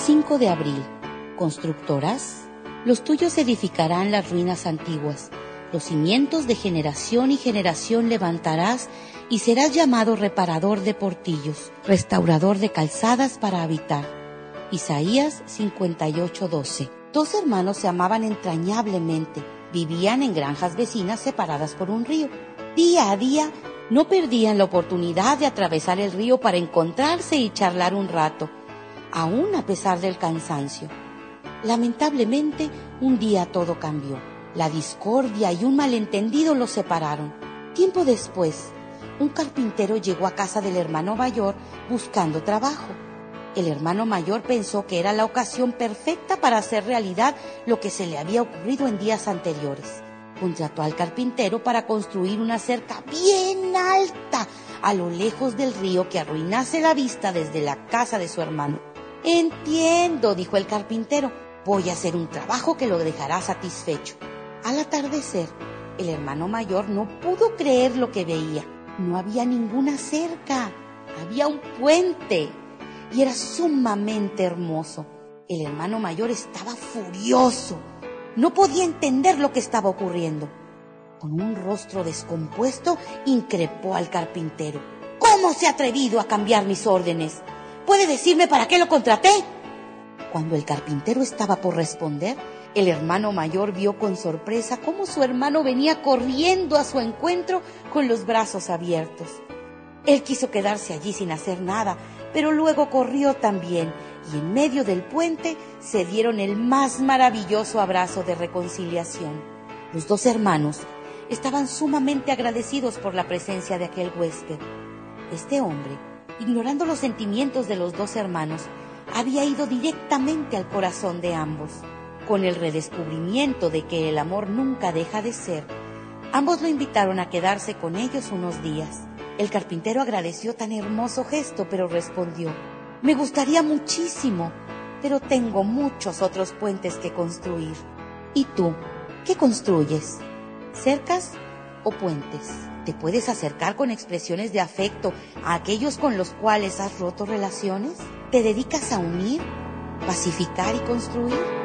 5 de abril. ¿Constructoras? Los tuyos edificarán las ruinas antiguas. Los cimientos de generación y generación levantarás y serás llamado reparador de portillos, restaurador de calzadas para habitar. Isaías 58:12. 2 hermanos se amaban entrañablemente. Vivían en granjas vecinas separadas por un río. Día a día no perdían la oportunidad de atravesar el río para encontrarse y charlar un rato, aún a pesar del cansancio. Lamentablemente, un día todo cambió. La discordia y un malentendido los separaron. Tiempo después, un carpintero llegó a casa del hermano mayor buscando trabajo. El hermano mayor pensó que era la ocasión perfecta para hacer realidad lo que se le había ocurrido en días anteriores. Contrató al carpintero para construir una cerca bien alta a lo lejos del río que arruinase la vista desde la casa de su hermano. «Entiendo», dijo el carpintero, «voy a hacer un trabajo que lo dejará satisfecho». Al atardecer, el hermano mayor no pudo creer lo que veía. No había ninguna cerca, había un puente y era sumamente hermoso. El hermano mayor estaba furioso. No podía entender lo que estaba ocurriendo. Con un rostro descompuesto, increpó al carpintero. «¿Cómo se ha atrevido a cambiar mis órdenes? ¿Puede decirme para qué lo contraté?» Cuando el carpintero estaba por responder, el hermano mayor vio con sorpresa cómo su hermano venía corriendo a su encuentro con los brazos abiertos. Él quiso quedarse allí sin hacer nada, pero luego corrió también, y en medio del puente se dieron el más maravilloso abrazo de reconciliación. Los 2 hermanos estaban sumamente agradecidos por la presencia de aquel huésped. Este hombre, ignorando los sentimientos de los 2 hermanos, había ido directamente al corazón de ambos. Con el redescubrimiento de que el amor nunca deja de ser, ambos lo invitaron a quedarse con ellos unos días. El carpintero agradeció tan hermoso gesto, pero respondió: «Me gustaría muchísimo, pero tengo muchos otros puentes que construir». ¿Y tú? ¿Qué construyes? ¿Cercas o puentes? ¿Te puedes acercar con expresiones de afecto a aquellos con los cuales has roto relaciones? ¿Te dedicas a unir, pacificar y construir?